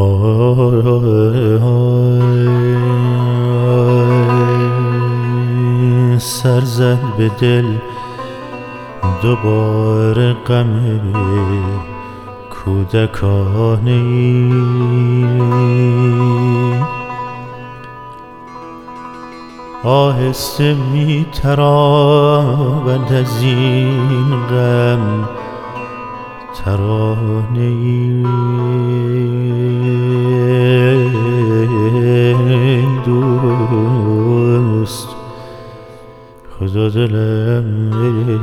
سر زد به دل دوباره غم کودکانه ای، آهسته می تراود از این غم ترانه ای. دوست خدا دلم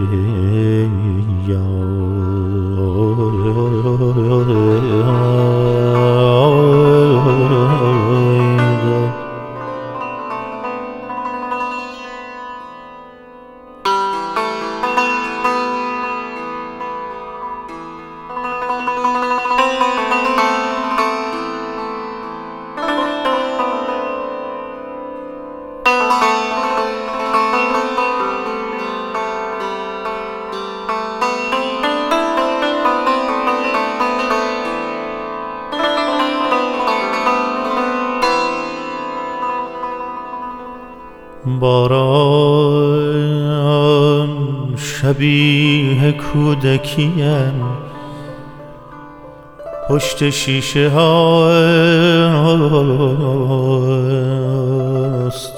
باران شبیه کودکیم پشت شیشه هاست،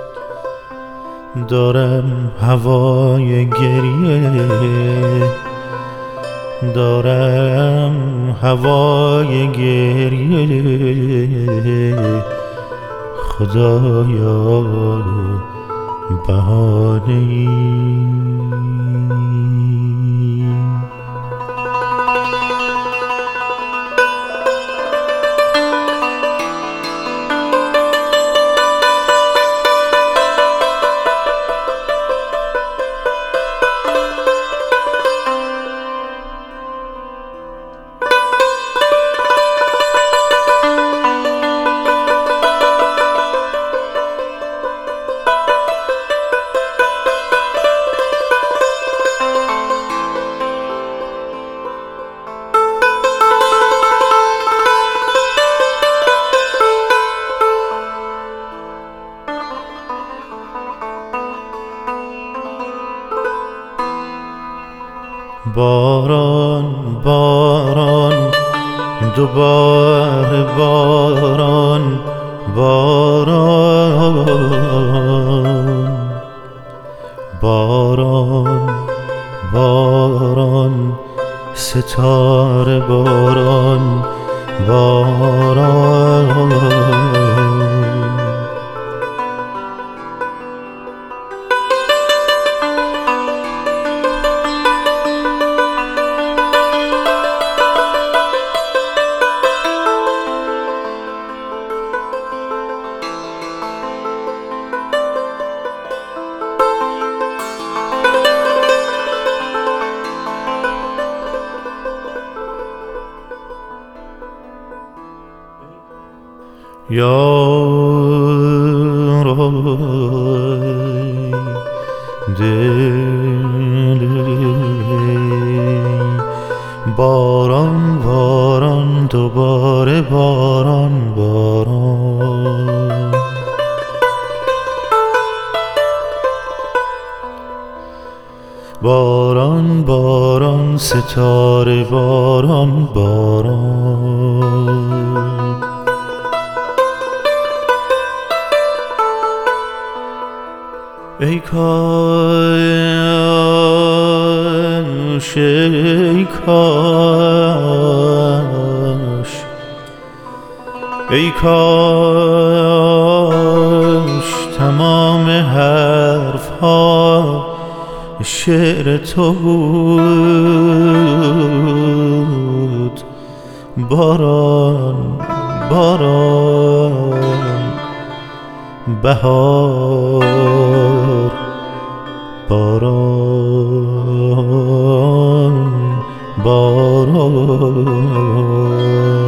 دارم هوای گریه، دارم هوای گریه، خدایا بهانه‌ای. باران باران دوباره باران باران باران باران ستاره باران باران. یارای دل باران باران دوباره باران باران باران باران ستاره باران باران. ای کاش ای کاش ای کاش تمام حرف ها شعر تو بود. باران باران بهار باران باران.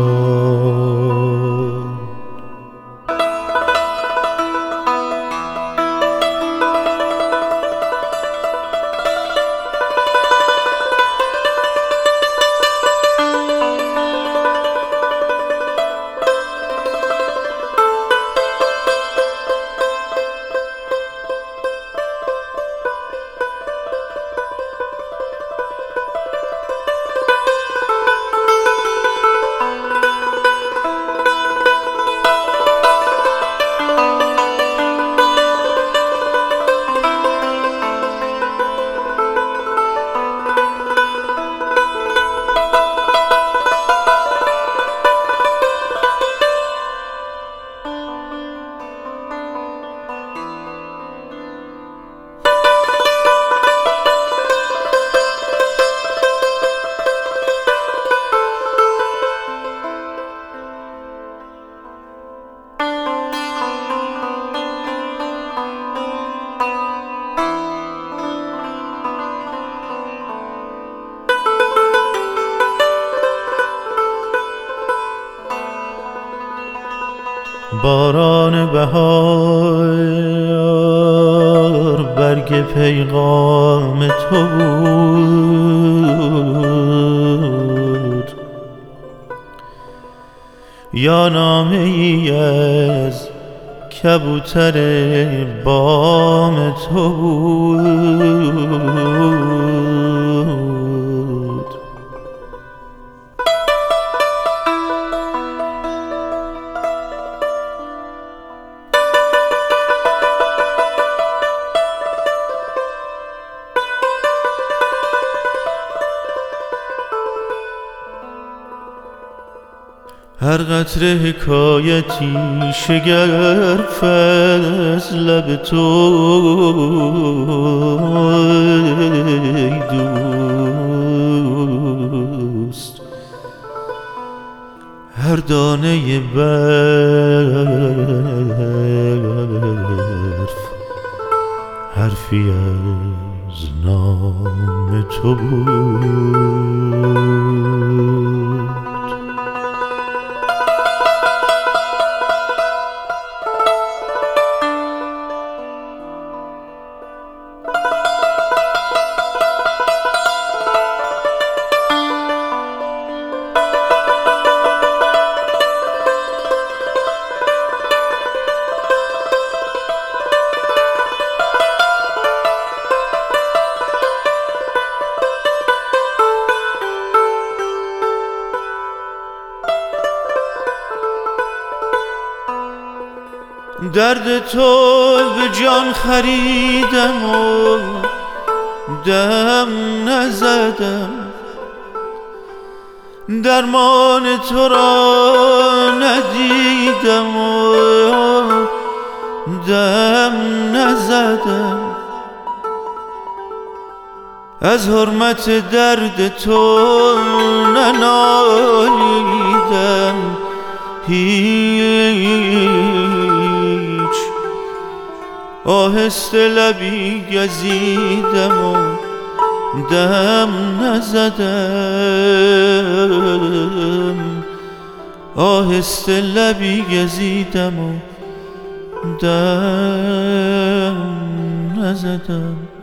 باران بهار برگ پیغام تو بود، یا نامه ای از کبوتر بام تو بود. هر قطره حکایتی شگرف از لب تو ای دوست، هر دانه برف حرفی از نام تو بود. درد تو به جان خریدم و دم نزدم، درمان تو را ندیدم و دم نزدم، از حرمت درد تو ننالیدم هیچ، آهسته لبی گزیدم و دم نزدم، آهسته لبی گزیدم و دم نزدم.